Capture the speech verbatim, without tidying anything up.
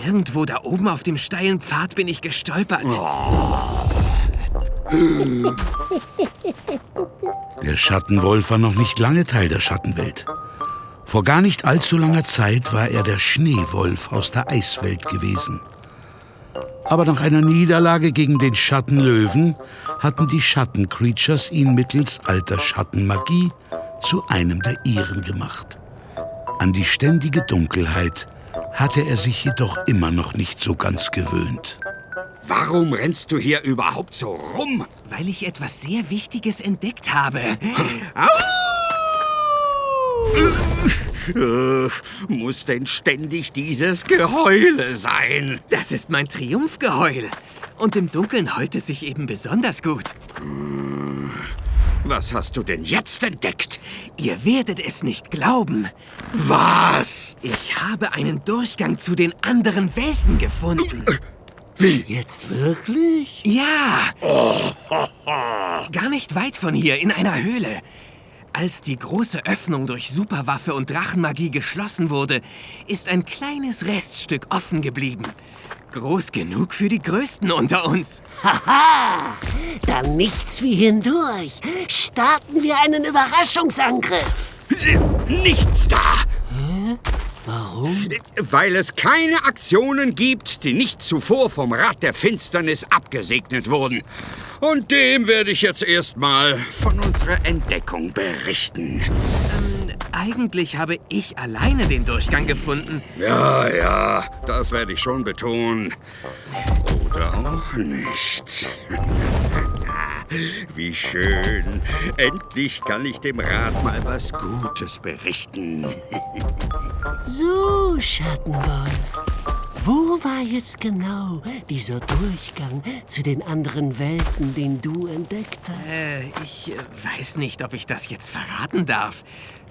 Irgendwo da oben auf dem steilen Pfad bin ich gestolpert. Oh. Der Schattenwolf war noch nicht lange Teil der Schattenwelt. Vor gar nicht allzu langer Zeit war er der Schneewolf aus der Eiswelt gewesen. Aber nach einer Niederlage gegen den Schattenlöwen hatten die Schattencreatures ihn mittels alter Schattenmagie zu einem der ihren gemacht. An die ständige Dunkelheit hatte er sich jedoch immer noch nicht so ganz gewöhnt. Warum rennst du hier überhaupt so rum? Weil ich etwas sehr Wichtiges entdeckt habe. Au! Äh, muss denn ständig dieses Geheule sein? Das ist mein Triumphgeheul. Und im Dunkeln heult es sich eben besonders gut. Was hast du denn jetzt entdeckt? Ihr werdet es nicht glauben. Was? Ich habe einen Durchgang zu den anderen Welten gefunden. Wie? Jetzt wirklich? Ja. Gar nicht weit von hier, in einer Höhle. Als die große Öffnung durch Superwaffe und Drachenmagie geschlossen wurde, ist ein kleines Reststück offen geblieben. Groß genug für die Größten unter uns. Haha! Dann nichts wie hindurch. Starten wir einen Überraschungsangriff. Nichts da! Hä? Warum? Weil es keine Aktionen gibt, die nicht zuvor vom Rat der Finsternis abgesegnet wurden. Und dem werde ich jetzt erstmal von unserer Entdeckung berichten. Ähm, eigentlich habe ich alleine den Durchgang gefunden. Ja, ja, das werde ich schon betonen. Oder auch nicht. Wie schön. Endlich kann ich dem Rat mal was Gutes berichten. So, Schattenwolf. Wo war jetzt genau dieser Durchgang zu den anderen Welten, den du entdeckt hast? Äh, ich äh, weiß nicht, ob ich das jetzt verraten darf.